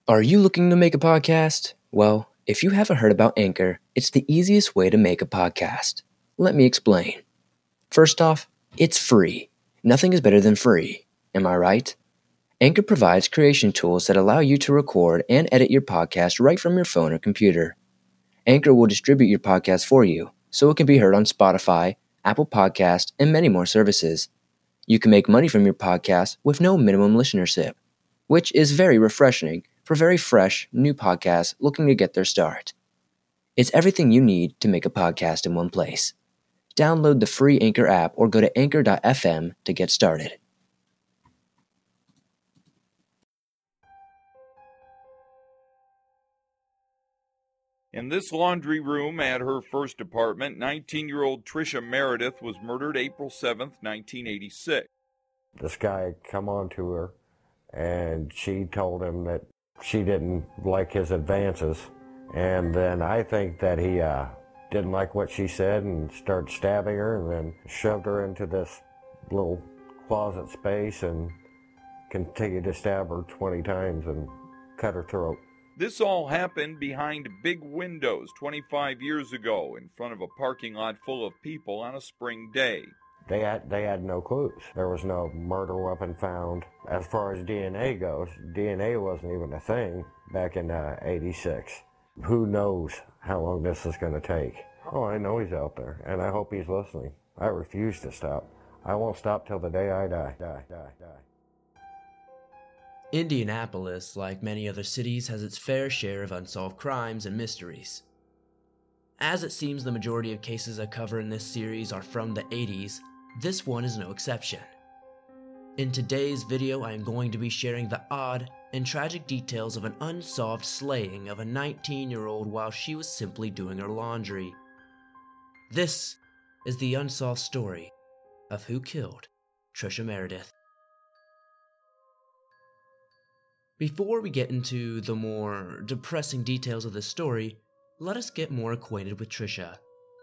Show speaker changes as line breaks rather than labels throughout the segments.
Are you looking to make a podcast? Well, if you haven't heard about Anchor, it's the easiest way to make a podcast. Let me explain. First off, it's free. Nothing is better than free. Am I right? Anchor provides creation tools that allow you to record and edit your podcast right from your phone or computer. Anchor will distribute your podcast for you, so it can be heard on Spotify, Apple Podcast, and many more services. You can make money from your podcast with no minimum listenership, which is very refreshing for very fresh, new podcasts looking to get their start. It's everything you need to make a podcast in one place. Download the free Anchor app or go to anchor.fm to get started.
In this laundry room at her first apartment, 19-year-old Trisha Meredith was murdered April 7th, 1986.
This guy come on to her, and she told him that she didn't like his advances. And then I think that he didn't like what she said and started stabbing her, and then shoved her into this little closet space and continued to stab her 20 times and cut her throat.
This all happened behind big windows 25 years ago in front of a parking lot full of people on a spring day.
They had no clues. There was no murder weapon found. As far as DNA goes, DNA wasn't even a thing back in '86. Who knows how long this is going to take? Oh, I know he's out there, and I hope he's listening. I refuse to stop. I won't stop till the day I die.
Indianapolis, like many other cities, has its fair share of unsolved crimes and mysteries. As it seems the majority of cases I cover in this series are from the 80s, this one is no exception. In today's video, I am going to be sharing the odd and tragic details of an unsolved slaying of a 19-year-old while she was simply doing her laundry. This is the unsolved story of who killed Trisha Meredith. Before we get into the more depressing details of this story, let us get more acquainted with Trisha.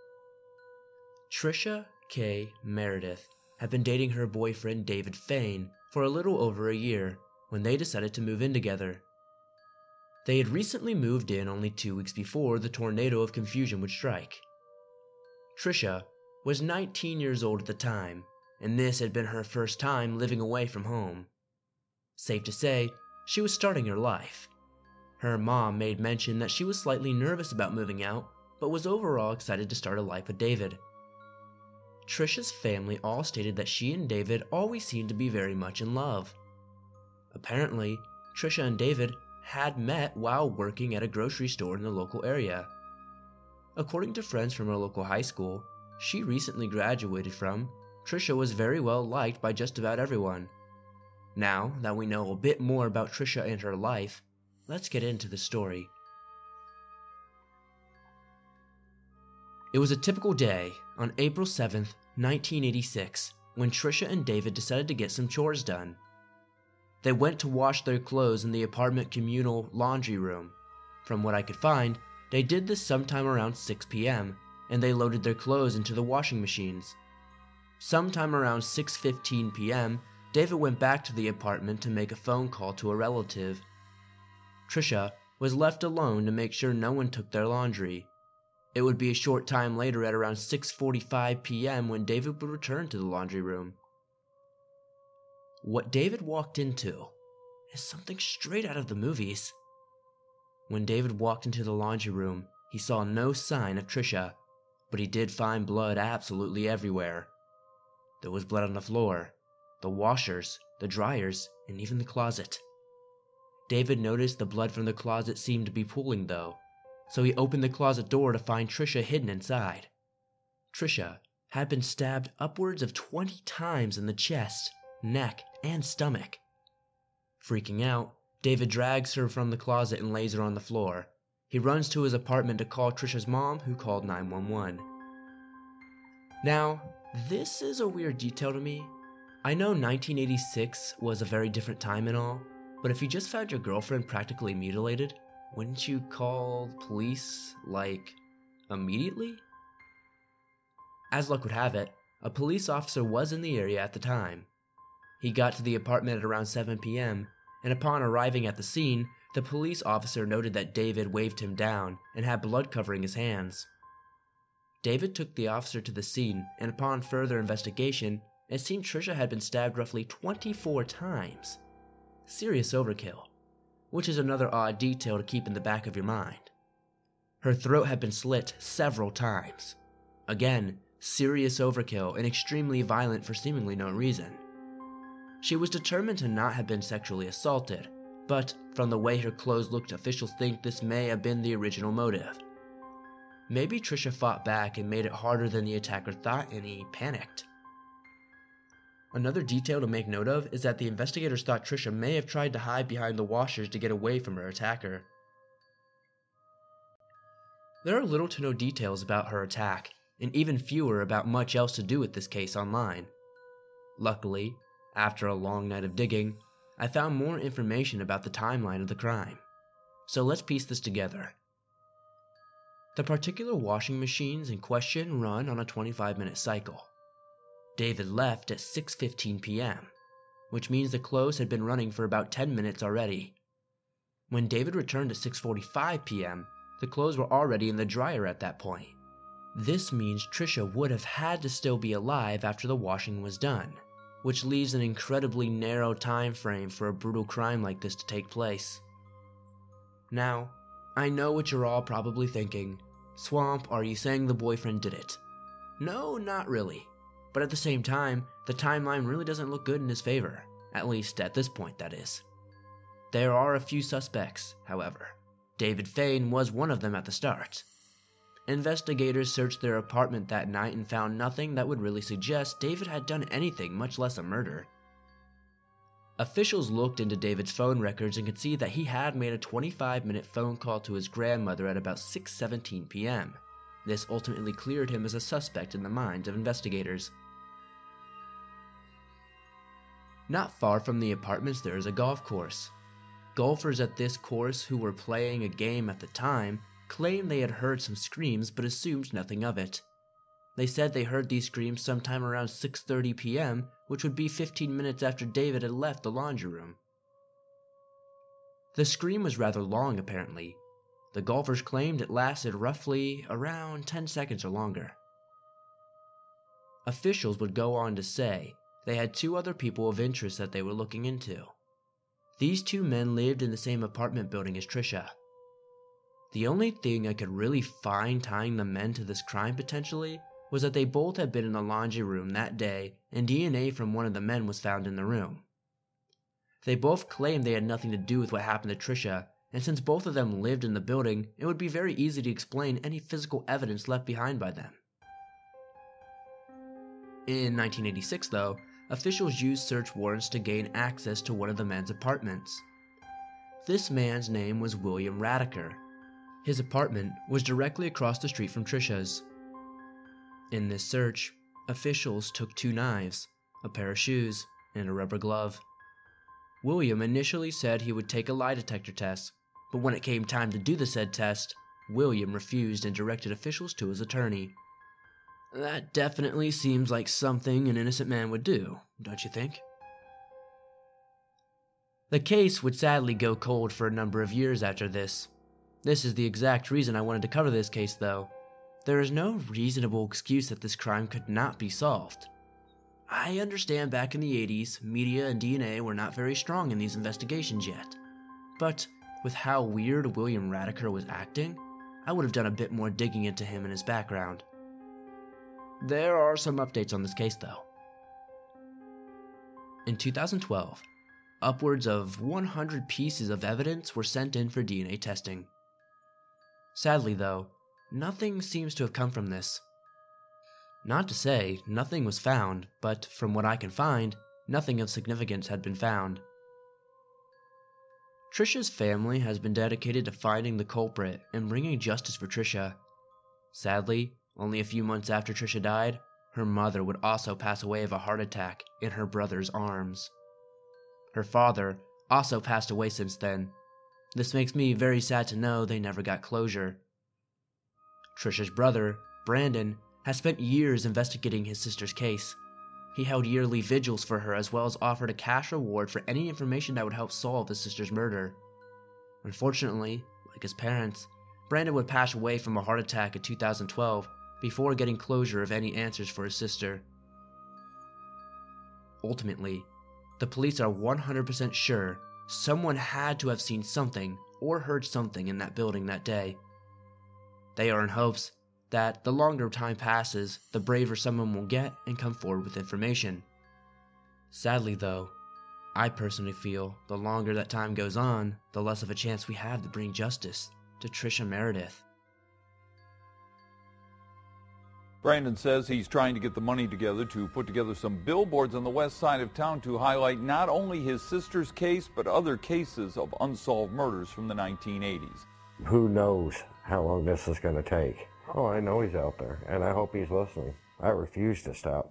Trisha K. Meredith had been dating her boyfriend David Fain for a little over a year when they decided to move in together. They had recently moved in only 2 weeks before the tornado of confusion would strike. Trisha was 19 years old at the time, and this had been her first time living away from home. Safe to say, she was starting her life. Her mom made mention that she was slightly nervous about moving out, but was overall excited to start a life with David. Trisha's family all stated that she and David always seemed to be very much in love. Apparently, Trisha and David had met while working at a grocery store in the local area. According to friends from her local high school she recently graduated from, Trisha was very well liked by just about everyone. Now that we know a bit more about Trisha and her life, let's get into the story. It was a typical day on April 7th, 1986, when Trisha and David decided to get some chores done. They went to wash their clothes in the apartment communal laundry room. From what I could find, they did this sometime around 6 p.m., and they loaded their clothes into the washing machines. Sometime around 6:15 p.m., David went back to the apartment to make a phone call to a relative. Trisha was left alone to make sure no one took their laundry. It would be a short time later at around 6:45 p.m. when David would return to the laundry room. What David walked into is something straight out of the movies. When David walked into the laundry room, he saw no sign of Trisha, but he did find blood absolutely everywhere. There was blood on the floor, the washers, the dryers, and even the closet. David noticed the blood from the closet seemed to be pooling though, so he opened the closet door to find Trisha hidden inside. Trisha had been stabbed upwards of 20 times in the chest, neck, and stomach. Freaking out, David drags her from the closet and lays her on the floor. He runs to his apartment to call Trisha's mom, who called 911. Now, this is a weird detail to me. I know 1986 was a very different time and all, but if you just found your girlfriend practically mutilated, wouldn't you call police, immediately? As luck would have it, a police officer was in the area at the time. He got to the apartment at around 7 p.m., and upon arriving at the scene, The police officer noted that David waved him down and had blood covering his hands. David took the officer to the scene, and upon further investigation, it seemed Trisha had been stabbed roughly 24 times. Serious overkill, which is another odd detail to keep in the back of your mind. Her throat had been slit several times. Again, serious overkill and extremely violent for seemingly no reason. She was determined to not have been sexually assaulted, but from the way her clothes looked, officials think this may have been the original motive. Maybe Trisha fought back and made it harder than the attacker thought, and he panicked. Another detail to make note of is that the investigators thought Trisha may have tried to hide behind the washers to get away from her attacker. There are little to no details about her attack, and even fewer about much else to do with this case online. Luckily, after a long night of digging, I found more information about the timeline of the crime. So let's piece this together. The particular washing machines in question run on a 25-minute cycle. David left at 6:15 p.m., which means the clothes had been running for about 10 minutes already. When David returned at 6:45 p.m., the clothes were already in the dryer at that point. This means Trisha would have had to still be alive after the washing was done, which leaves an incredibly narrow time frame for a brutal crime like this to take place. Now, I know what you're all probably thinking. Swamp, are you saying the boyfriend did it? No, not really. But at the same time, the timeline really doesn't look good in his favor. At least at this point, that is. There are a few suspects, however. David Fain was one of them at the start. Investigators searched their apartment that night and found nothing that would really suggest David had done anything, much less a murder. Officials looked into David's phone records and could see that he had made a 25-minute phone call to his grandmother at about 6:17 p.m. This ultimately cleared him as a suspect in the minds of investigators. Not far from the apartments there is a golf course. Golfers at this course who were playing a game at the time claimed they had heard some screams but assumed nothing of it. They said they heard these screams sometime around 6:30 p.m., which would be 15 minutes after David had left the laundry room. The scream was rather long, apparently. The golfers claimed it lasted roughly around 10 seconds or longer. Officials would go on to say they had two other people of interest that they were looking into. These two men lived in the same apartment building as Trisha. The only thing I could really find tying the men to this crime potentially was that they both had been in the laundry room that day and DNA from one of the men was found in the room. They both claimed they had nothing to do with what happened to Trisha, and since both of them lived in the building, it would be very easy to explain any physical evidence left behind by them. In 1986, though, officials used search warrants to gain access to one of the men's apartments. This man's name was William Radiker. His apartment was directly across the street from Trisha's. In this search, officials took 2 knives, a pair of shoes, and a rubber glove. William initially said he would take a lie detector test, but when it came time to do the said test, William refused and directed officials to his attorney. That definitely seems like something an innocent man would do, don't you think? The case would sadly go cold for a number of years after this. This is the exact reason I wanted to cover this case, though. There is no reasonable excuse that this crime could not be solved. I understand back in the 80s, media and DNA were not very strong in these investigations yet. But with how weird William Radiker was acting, I would have done a bit more digging into him and his background. There are some updates on this case, though. In 2012, upwards of 100 pieces of evidence were sent in for DNA testing. Sadly, though, nothing seems to have come from this. Not to say nothing was found, but from what I can find, nothing of significance had been found. Trisha's family has been dedicated to finding the culprit and bringing justice for Trisha. Sadly, only a few months after Trisha died, her mother would also pass away of a heart attack in her brother's arms. Her father also passed away since then. This makes me very sad to know they never got closure. Trisha's brother, Brandon, has spent years investigating his sister's case. He held yearly vigils for her as well as offered a cash reward for any information that would help solve his sister's murder. Unfortunately, like his parents, Brandon would pass away from a heart attack in 2012 before getting closure of any answers for his sister. Ultimately, the police are 100% sure someone had to have seen something or heard something in that building that day. They are in hopes that the longer time passes, the braver someone will get and come forward with information. Sadly though, I personally feel the longer that time goes on, the less of a chance we have to bring justice to Trisha Meredith.
Brandon says he's trying to get the money together to put together some billboards on the west side of town to highlight not only his sister's case, but other cases of unsolved murders from the 1980s.
Who knows how long this is going to take? Oh, I know he's out there, and I hope he's listening. I refuse to stop.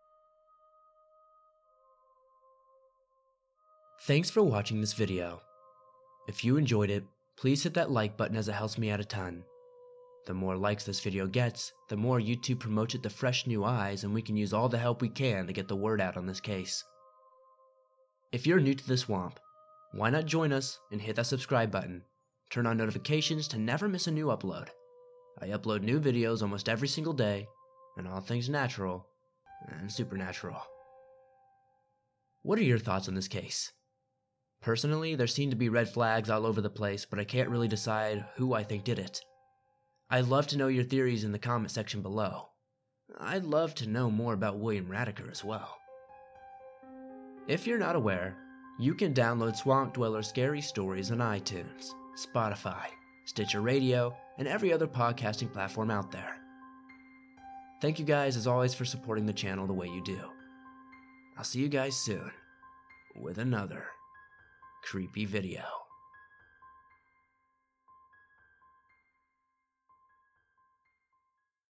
Thanks for watching this video. If you enjoyed it, please hit that like button as it helps me out a ton. The more likes this video gets, the more YouTube promotes it to fresh new eyes, and we can use all the help we can to get the word out on this case. If you're new to the swamp, why not join us and hit that subscribe button? Turn on notifications to never miss a new upload. I upload new videos almost every single day, and all things natural and supernatural. What are your thoughts on this case? Personally, there seem to be red flags all over the place, but I can't really decide who I think did it. I'd love to know your theories in the comment section below. I'd love to know more about William Radiker as well. If you're not aware, you can download Swamp Dweller Scary Stories on iTunes, Spotify, Stitcher Radio, and every other podcasting platform out there. Thank you guys as always for supporting the channel the way you do. I'll see you guys soon with another creepy video.